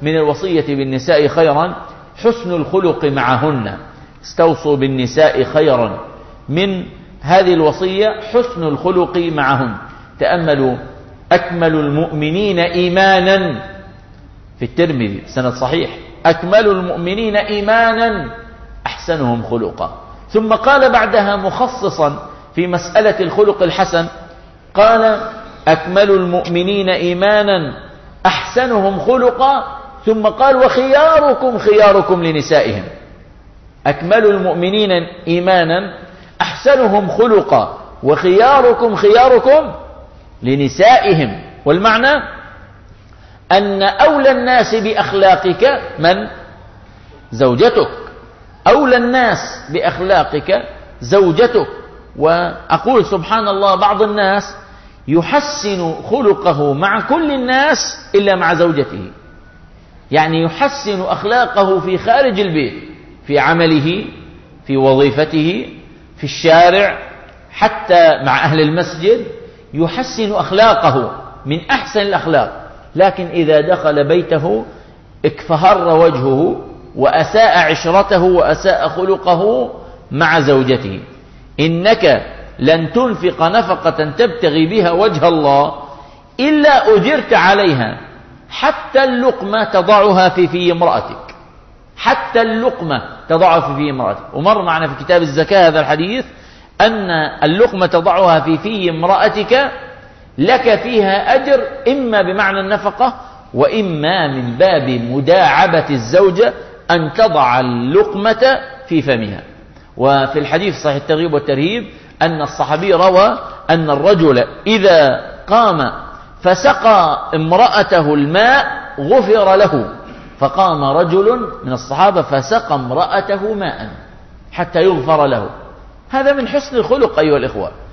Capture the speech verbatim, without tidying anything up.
من الوصية بالنساء خيرا حسن الخلق معهن. استوصوا بالنساء خيرا، من هذه الوصية حسن الخلق معهن. تأملوا: أكمل المؤمنين إيمانا في الترمذي سند صحيح، أكمل المؤمنين إيمانا أحسنهم خلقا. ثم قال بعدها مخصصا في مسألة الخلق الحسن، قال: أكمل المؤمنين إيمانا أحسنهم خلقا، ثم قال: وخياركم خياركم لنسائهم. أكمل المؤمنين إيمانا أحسنهم خلقا، وخياركم خياركم لنسائهم. والمعنى أن أولى الناس بأخلاقك من؟ زوجتك. أولى الناس بأخلاقك زوجتك. وأقول سبحان الله، بعض الناس يحسن خلقه مع كل الناس إلا مع زوجته، يعني يحسن أخلاقه في خارج البيت، في عمله، في وظيفته، في الشارع، حتى مع أهل المسجد يحسن أخلاقه من أحسن الأخلاق، لكن إذا دخل بيته اكفهر وجهه وأساء عشرته وأساء خلقه مع زوجته. إنك لن تنفق نفقة تبتغي بها وجه الله إلا أجرت عليها، حتى اللقمة تضعها في في امرأتك، حتى اللقمة تضعها في في امرأتك. ومر معنا في كتاب الزكاة هذا الحديث أن اللقمة تضعها في في امرأتك لك فيها أجر، إما بمعنى النفقة وإما من باب مداعبة الزوجة أن تضع اللقمة في فمها. وفي الحديث صحيح الترغيب والترهيب أن الصحابي روى أن الرجل إذا قام فسقى امرأته الماء غفر له، فقام رجل من الصحابة فسقى امرأته ماء حتى يغفر له. هذا من حسن الخلق أيها الإخوة.